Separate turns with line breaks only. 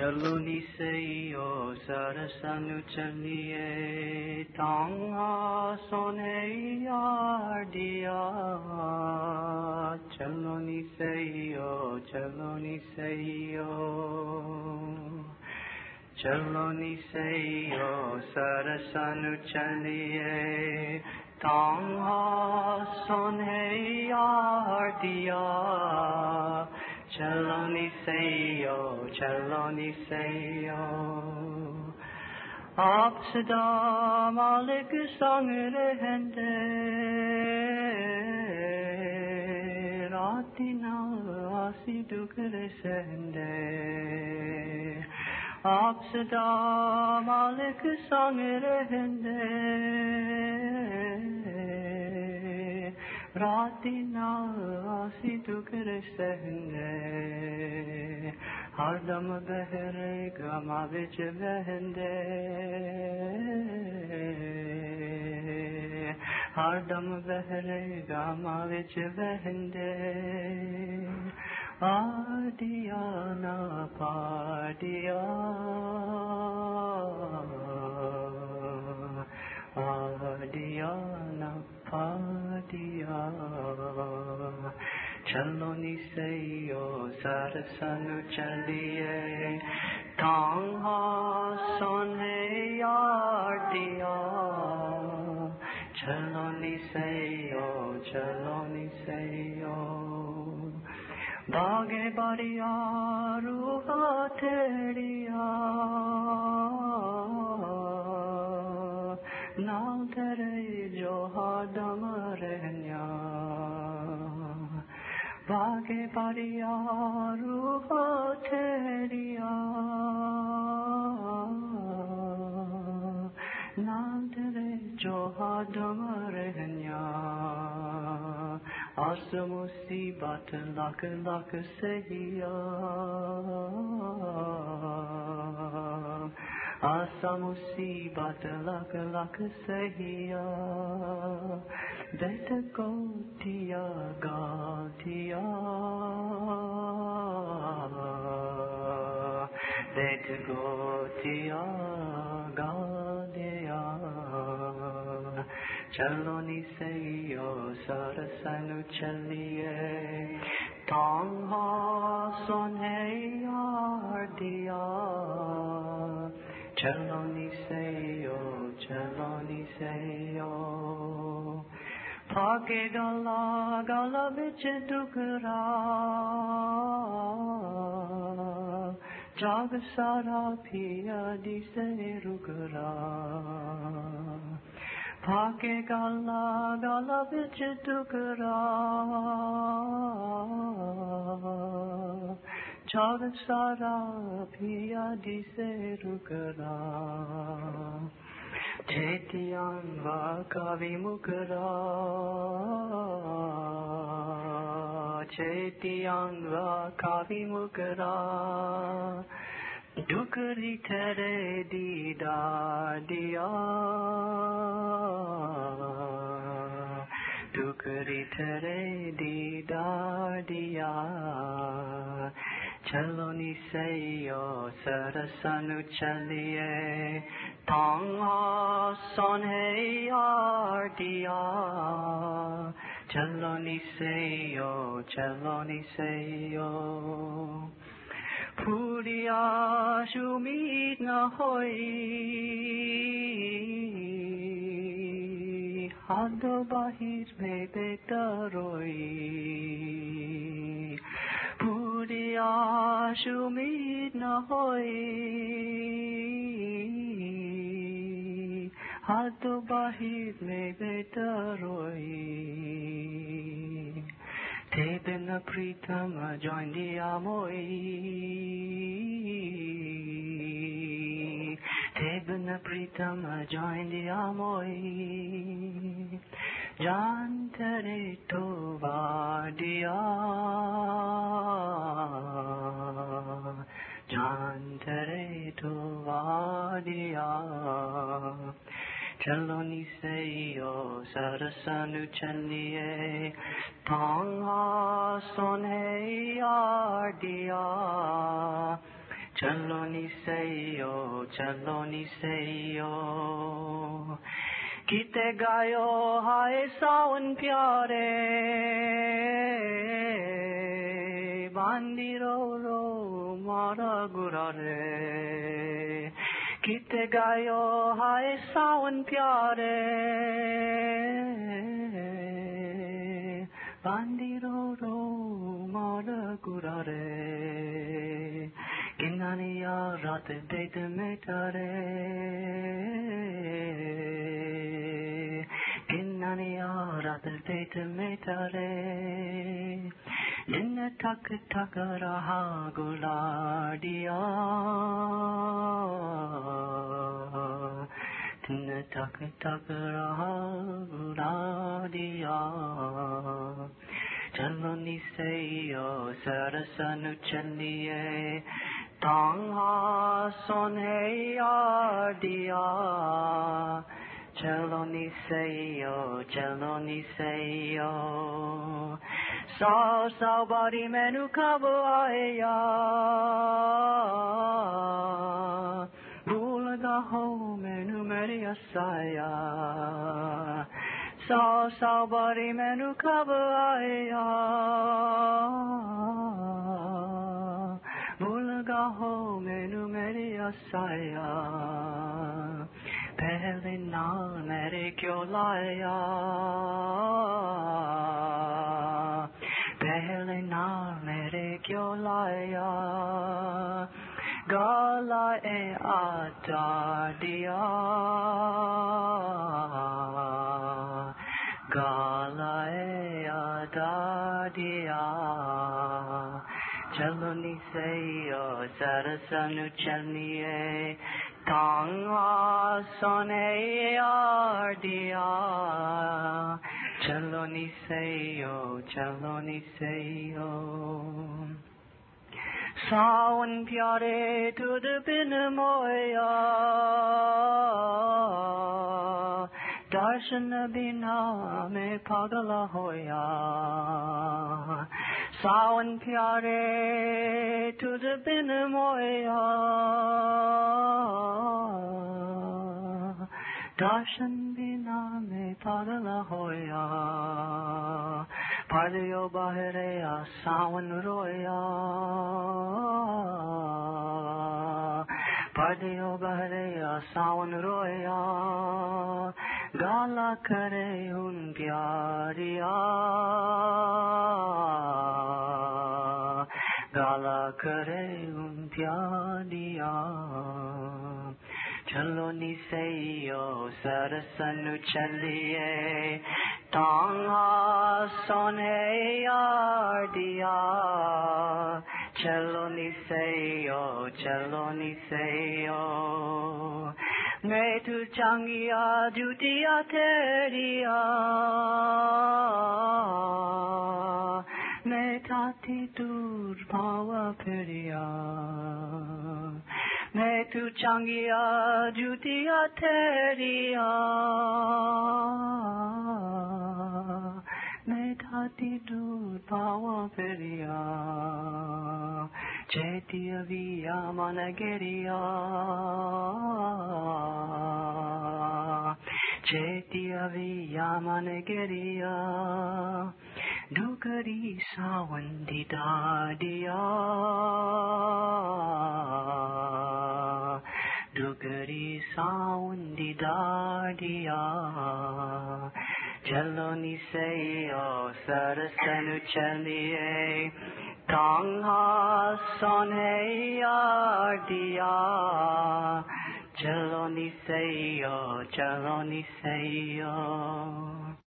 चलो निसेयो सरसनु चलिए तांगा सोने यार्डिया चलो निसेयो सरसनु चलिए तांगा सोने यार्डिया चलो निसेयो आप सदा मालिक संग रहंदे राती ना आसी दुखरे सहंदे आप सदा मालिक संग रहंदे राती ना आसी दुखरे सहंदे हरदम बहरे गमा विच बहंदे हरदम बहरे गमा विच बहंदे आदिया ना पादिया आदिया ना पादिया चलो निसेयो सरसनु चलिए तांगा सोने यार्डिया चलो निसेयो बागे बारिया रूहा तेरिया नाल तेरे जो हादम रहन्या बागे बारिया रूहा तेरिया नाल तेरे जो हादम रहन्या आस मुसीबत लाख लाख सहिया आसा मुसीबत लाख लाख सहिया दैत को दिया गाल दिया दैत को दिया गाल दिया चलो निसेयो सरसनु चलिए तांगा सोने यार्डिया चलो निसेयो भागे गला बिच दुखरा जाग सारा पिया दिसे रुकरा भागे गला बिच दुखरा जाग सारा पिया दिसे रुकरा चेतियांगा कवि मुकरा चेतियांगा कवि मुकरा डुकरी ठहरे दीदा दिया डुकरी ठहरे दीदा दिया चलो निसेयो सरसनु चलिए तांगा सोने यार्डिया चलो निसेयो फूरिया शुमीद न होई हादो बाहिर में बेतरोई फूरिया शुमीद न होई हादो बाहिर में बेतरोई ते बिन प्रीतम join the amoi te bin Pritam join the amoi जान तेरे तो वादिया जान तेरे तो वादिया चलो निसेयो सरसनु चलिए तांगा सोने यार्डिया chalo ni seyo, chalo ni seyo. Kite gayo hai sawan pyare, bandiro ro mara gurare. Kite gayo hai sawan pyare, bandiro ro mara gurare. Kinaniya rat date metare, Kinaniya rat date metare. Dinna tak tak raha guladiya, Dinna tak tak raha guladiya. Chalo ni seyo sarasanu chaliye, Tangha son hey diya. Chalo ni seyo, chalo ni seyo. Sao bari menu kabo aaya, Bhul gaho menu meri asaya. Sao bari menu kabo aaya, Bhul gaho menu meri asaya. Pehle na mere kyo laya, Pehle na mere kyo laya. Gala e ata diya, Gala e ata diya. Chalo ni seyo sarasanu chaliye, Tangha son hey diya. Chalo ni seyo, chalo ni seyo. Sawan pyare tud bin moya, Darshan bina me pagala hoya. Sawan pyare tud bin moya, Darshan bina me pagala hoya. Pardiyo bahireya sawan roya, Pardiyo bahireya sawan roya. Gala kare un pyariya, Gala kare un pyariya. Chalo ni seyo sarasanu chaliye, Tangha son hey diya. Chalo ni seyo, chalo ni seyo. Me tu changiya jutiya teriya, Me tati dur bhava periya. Me tu changiya jutiya teriya, Me tati dur bhava periya. Chaitya viya managiriya, Chaitya viya managiriya. Dukari sawan didadiya, Dukari sawan didadiya. Chalo ni seyo sarasanu chaliye, Tangha son hey diya. Chalo ni seyo, chalo ni seyo.